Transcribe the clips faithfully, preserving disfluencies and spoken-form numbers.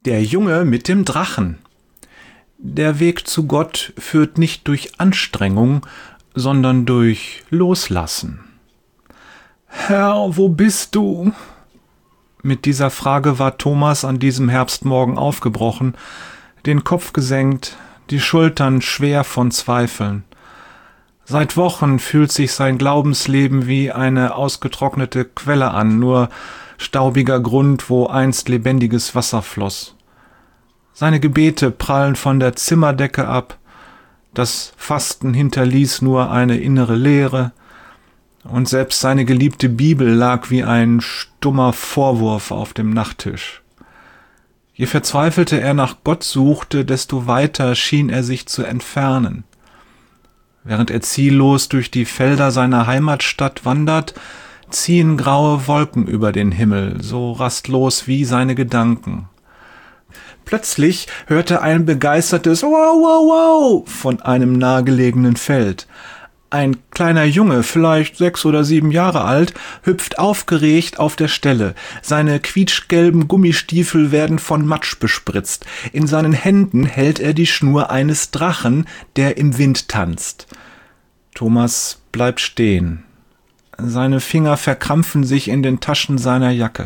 Der Junge mit dem Drachen. Der Weg zu Gott führt nicht durch Anstrengung, sondern durch Loslassen. Herr, wo bist du? Mit dieser Frage war Thomas an diesem Herbstmorgen aufgebrochen, den Kopf gesenkt, die Schultern schwer von Zweifeln. Seit Wochen fühlt sich sein Glaubensleben wie eine ausgetrocknete Quelle an, nur staubiger Grund, wo einst lebendiges Wasser floss. Seine Gebete prallen von der Zimmerdecke ab, das Fasten hinterließ nur eine innere Leere, und selbst seine geliebte Bibel lag wie ein stummer Vorwurf auf dem Nachttisch. Je verzweifelter er nach Gott suchte, desto weiter schien er sich zu entfernen. Während er ziellos durch die Felder seiner Heimatstadt wandert, ziehen graue Wolken über den Himmel, so rastlos wie seine Gedanken. Plötzlich hört er ein begeistertes Wow, wow, wow von einem nahegelegenen Feld. Ein kleiner Junge, vielleicht sechs oder sieben Jahre alt, hüpft aufgeregt auf der Stelle. Seine quietschgelben Gummistiefel werden von Matsch bespritzt. In seinen Händen hält er die Schnur eines Drachen, der im Wind tanzt. Thomas bleibt stehen. Seine Finger verkrampfen sich in den Taschen seiner Jacke.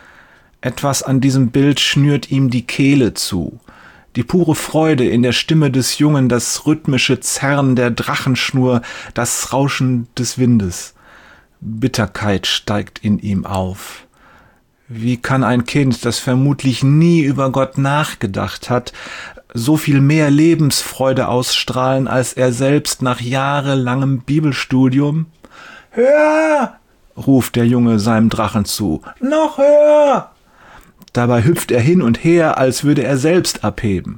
Etwas an diesem Bild schnürt ihm die Kehle zu. Die pure Freude in der Stimme des Jungen, das rhythmische Zerren der Drachenschnur, das Rauschen des Windes. Bitterkeit steigt in ihm auf. Wie kann ein Kind, das vermutlich nie über Gott nachgedacht hat, so viel mehr Lebensfreude ausstrahlen als er selbst nach jahrelangem Bibelstudium? »Höher!« ruft der Junge seinem Drachen zu. »Noch höher!« Dabei hüpft er hin und her, als würde er selbst abheben.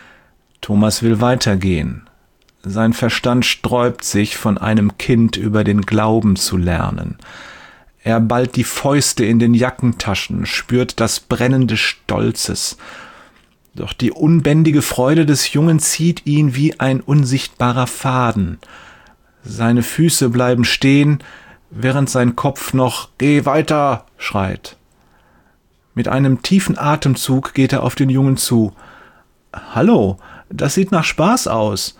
Thomas will weitergehen. Sein Verstand sträubt sich, von einem Kind über den Glauben zu lernen. Er ballt die Fäuste in den Jackentaschen, spürt das Brennen des Stolzes. Doch die unbändige Freude des Jungen zieht ihn wie ein unsichtbarer Faden. Seine Füße bleiben stehen, während sein Kopf noch »Geh weiter!« schreit. Mit einem tiefen Atemzug geht er auf den Jungen zu. »Hallo, das sieht nach Spaß aus.«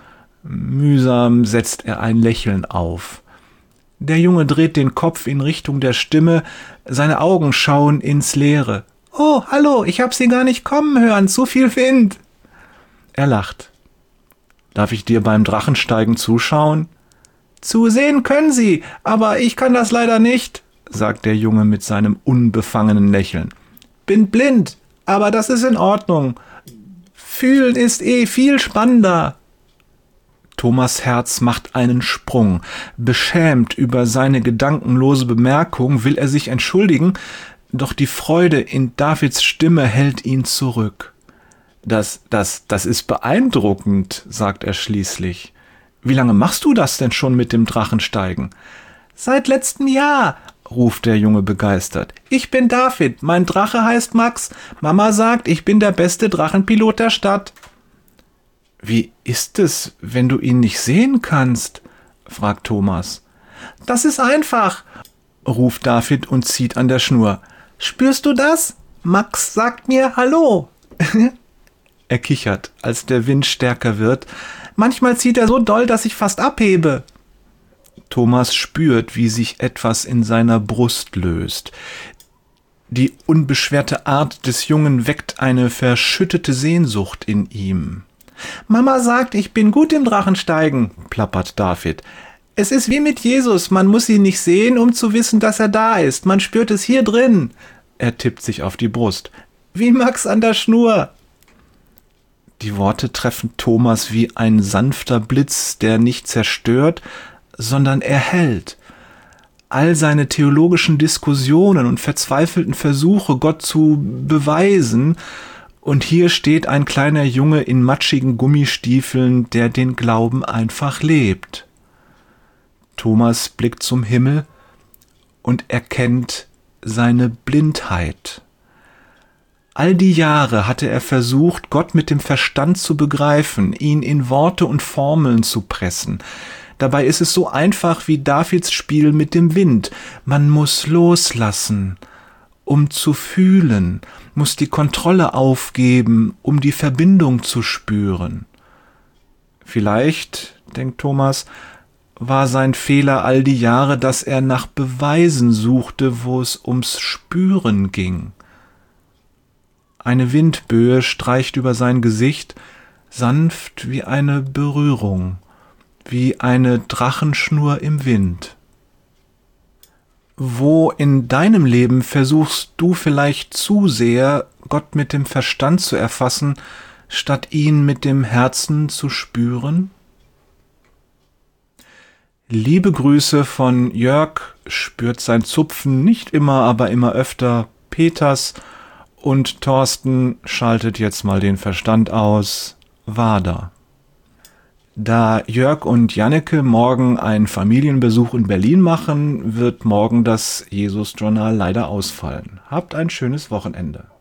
Mühsam setzt er ein Lächeln auf. Der Junge dreht den Kopf in Richtung der Stimme, seine Augen schauen ins Leere. »Oh, hallo, ich hab Sie gar nicht kommen hören, zu viel Wind!« Er lacht. »Darf ich dir beim Drachensteigen zuschauen?« »Zusehen können Sie, aber ich kann das leider nicht«, sagt der Junge mit seinem unbefangenen Lächeln. »Bin blind, aber das ist in Ordnung. Fühlen ist eh viel spannender.« Thomas' Herz macht einen Sprung. Beschämt über seine gedankenlose Bemerkung will er sich entschuldigen, doch die Freude in Davids Stimme hält ihn zurück. Das, das, das ist beeindruckend, sagt er schließlich. Wie lange machst du das denn schon mit dem Drachensteigen? »Seit letztem Jahr«, ruft der Junge begeistert. »Ich bin David, mein Drache heißt Max. Mama sagt, ich bin der beste Drachenpilot der Stadt.« »Wie ist es, wenn du ihn nicht sehen kannst?« fragt Thomas. »Das ist einfach«, ruft David und zieht an der Schnur. »Spürst du das? Max sagt mir Hallo.« Er kichert, als der Wind stärker wird. »Manchmal zieht er so doll, dass ich fast abhebe.« Thomas spürt, wie sich etwas in seiner Brust löst. Die unbeschwerte Art des Jungen weckt eine verschüttete Sehnsucht in ihm. »Mama sagt, ich bin gut im Drachensteigen«, plappert David. »Es ist wie mit Jesus, man muss ihn nicht sehen, um zu wissen, dass er da ist. Man spürt es hier drin.« Er tippt sich auf die Brust. »Wie Max an der Schnur.« Die Worte treffen Thomas wie ein sanfter Blitz, der nicht zerstört, sondern erhellt. All seine theologischen Diskussionen und verzweifelten Versuche, Gott zu beweisen, und hier steht ein kleiner Junge in matschigen Gummistiefeln, der den Glauben einfach lebt. Thomas blickt zum Himmel und erkennt seine Blindheit. All die Jahre hatte er versucht, Gott mit dem Verstand zu begreifen, ihn in Worte und Formeln zu pressen. Dabei ist es so einfach wie Davids Spiel mit dem Wind. Man muss loslassen, um zu fühlen, muss die Kontrolle aufgeben, um die Verbindung zu spüren. Vielleicht, denkt Thomas, war sein Fehler all die Jahre, dass er nach Beweisen suchte, wo es ums Spüren ging. Eine Windböe streicht über sein Gesicht, sanft wie eine Berührung, wie eine Drachenschnur im Wind. Wo in deinem Leben versuchst du vielleicht zu sehr, Gott mit dem Verstand zu erfassen, statt ihn mit dem Herzen zu spüren? Liebe Grüße von Jörg, spürt sein Zupfen nicht immer, aber immer öfter, Peters, und Thorsten schaltet jetzt mal den Verstand aus, Wader. Da Jörg und Janneke morgen einen Familienbesuch in Berlin machen, wird morgen das Jesus-Journal leider ausfallen. Habt ein schönes Wochenende.